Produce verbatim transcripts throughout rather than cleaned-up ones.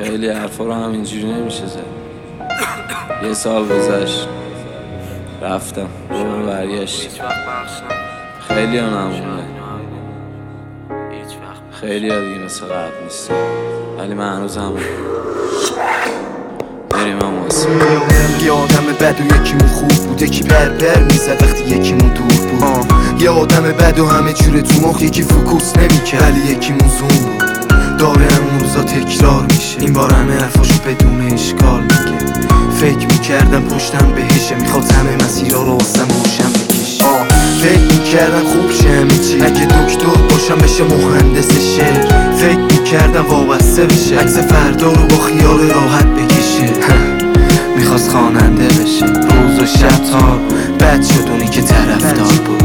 خیلی حرفا رو همینجوری نمیشه زد. یه سال گذشت رفتم دوباره برگشت. خیلی ها نمونده، خیلی ها دیگه مثل قبل نیست، ولی من هنوز همون بریم هم واسه یه آدم بد و یکیمون خوب بود، یکی بر بر میزد وقتی یکیمون دور بود. آه. یه آدم بد و همه جوره تو مخ، یکی فوکوس نمیکرد ولی یکیمون زوم بود. داره همون روزا تکرار میشه، این بار همه حرفاشو بدون اشکال میگه. فکر میکردم پشتم بهشه، میخواد همه مسیرها رو واسم روشن بکشه. فکر میکردم خوب شه همه چی، اگه دکتر باشم بشه مهندس شعر. فکر میکردم وابسته بشه، عکس فردا رو با خیال راحت بکشه. میخواست خواننده بشه، روز و شب تا بد شد اونی که طرفدار بود.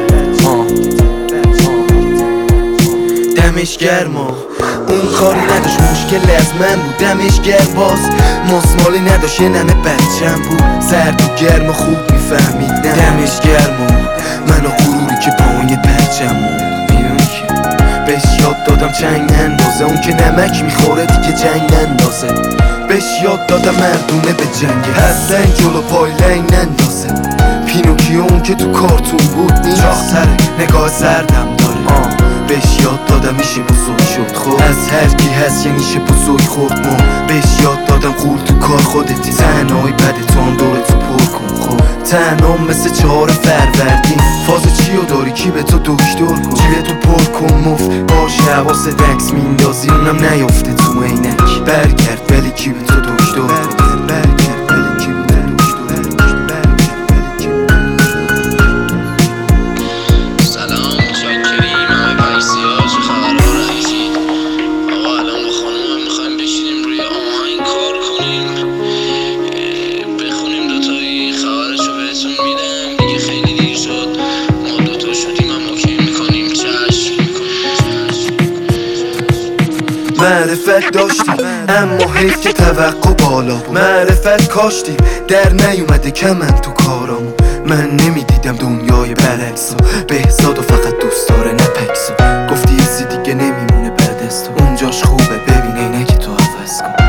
دمش گرما اون کاری نداشت، مشکل از من بود. دمش گرم باز مسمالی نداشت، یه نمه بچم بود. سرد و گرم خوب میفهمید. دمش گرما منو غروری که پایین پرچم بود. میدونی که بهش یاد دادم چنگ نندازه، اون که نمک میخوره دیگه جنگ نندازه. بهش یاد دادم مردونه به جنگه، حسن جلو پای لنگ نندازه. پینوکیو اون که تو کارتون بود نیست، چاختره نگاه سردم داره. آه. بهش یاد دادم میشه بزرگ شد خود، از هر کی هست یه نیشه بزرگ خورد. ما بهش یاد دادم قول تو کار خودتی، تنهایی بده تو هم دور تو پر کن. خب تنها مثل چهار فروردین، فاز چیو داری کی به تو دکتر کن. جیبه تو پر کن مفت باشه، حواس دکس میندازی اونم نیافته تو عینک. برگرد ولی کی به تو دکتر کن. برگرد ولی کی به تو معرفت داشتیم اما حیف که توقع بالا بود. معرفت کاشتیم در نیومده کمن تو کارامو. من نمیدیدم دنیای برعکسو، بهزاد و فقط دوست داره نپکسو. گفتی یه دیگه نمیمونه بعد از تو، اونجاش خوبه ببین اینه که تو عوض کن.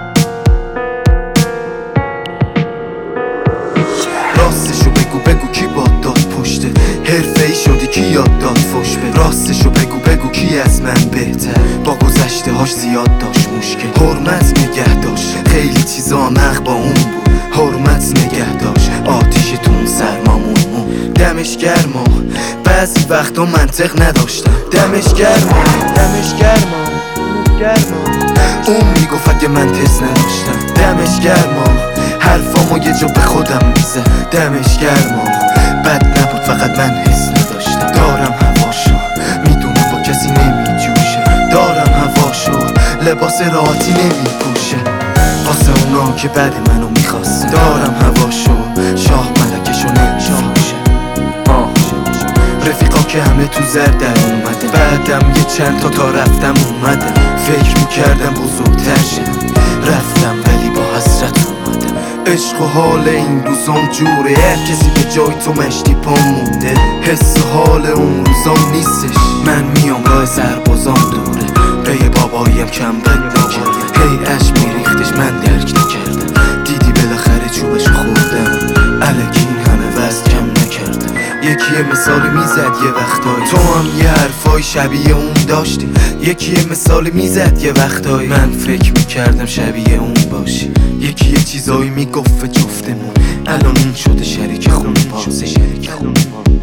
راستشو بگو بگو کی باد داد پشته، حرفه‌ای شدی کی یاد داد فش بده. راستشو بگو بگو کی از من بهتر، با گذشته هاش زیاد داشت مشکل. حرمت نگه داشت خیلی چیزا هم با اون بود، حرمت نگه داشت آتیش تو اون سرمامون. دمش گرما بعضی وقتا منطق نداشتم. دمش گرما دمش گرما گرما اون میگفت اگه من تست نداشتم. دمش گرما حرفامو یه جا به خودم میزه. دمش گرما بد نبود فقط من حس نداشتم. دارم هواشو میدونم با کسی نمیجوشه، دارم هواشو لباس راحتی نمیپوشه واسه اونا که بعد منو میخواست. دارم هواشو شاه ملکشو نمیفروشه. رفیقا که همه تو زرد در اومده، بعدم یه چند تا تا رفتم اومده. فکر میکردم بزرگتر شم، رفتم ولی با حسرت اومدم. عشق و حال این روزام جوره، هر کسی به جای تو مشتی پا مونده. حس و حال اون روزام نیستش، من میام راه سربازام دوره. به باباییم کم بد نکرد، هی عشق میریختش من درک نکردم. دیدی بالاخره چوبشو خوردم، الکی این همه وزن کم نکردم. یکی یه مثالی میزد یه وقتایی، تو هم یه حرفای شبیه اون داشتی. یکی یه مثالی میزد یه وقتایی، من فکر میکردم شبیه اون باشی. یکی یه چیزایی میگفت جفتمون، الان اون شده شریک خون پاسه. شریک خون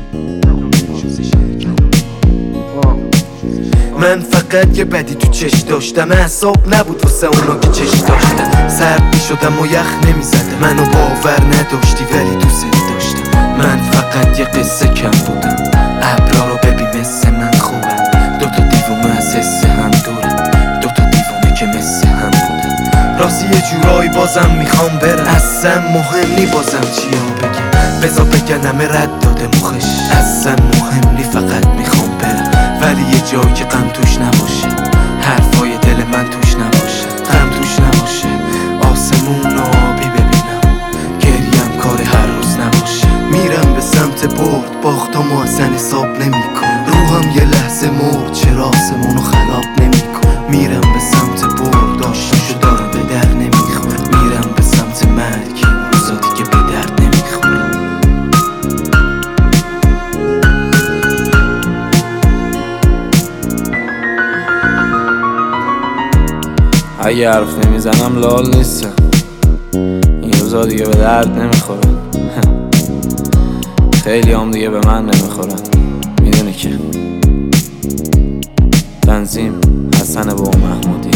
من فقط یه بدی تو چش داشتم، اعصاب نبود واسه اونا که چش داشتم. سرد میشدم و یخ نمیزدم، منو باور نداشتی ولی دوست داشتم. من فقط یه قصه کم بودم، ابرا رو ببین مثل من خوبم. دوتا دیوونه از حس هم دورم، دوتا دیوونه که مثل هم بودم. راستی یه جورایی بازم میخوام برم، اصلا مهم نی بازم چیا بگم. بذار بگن همه رد داده مخش، اصلا مهم نی فقط میخوام برم. ولی یه جایی که غم توش نباشه، حرفای دل من توش نباشه، غم توش نباشه. آسمون آبی ببینم، گریم کار هر روز نباشه. میرم به سمت برد، باختامو اصلا حساب نمیکن. روحم یه لحظه مرد، چرا آسمونو خراب نمیکن. میرم به سمت برد، آشناشو دارم اگه حرف نمیزنم لال نیستم، این روزا دیگه به درد نمیخورن. خیلی هم دیگه به من نمیخورن، میدونی که. تنظیم حسن با محمودی.